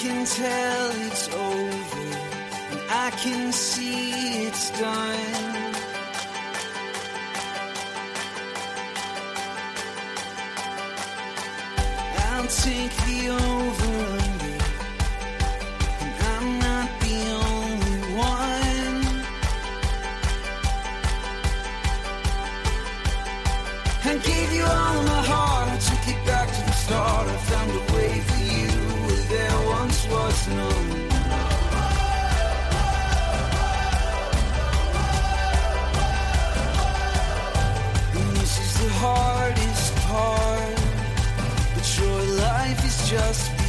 can tell it's over, and I can see it's done. I'll take the over-under, and I'm not the only one. I gave you all of my heart, I took it back to the start. I found a way for you where there once was none. And this is the hardest part, but your life is just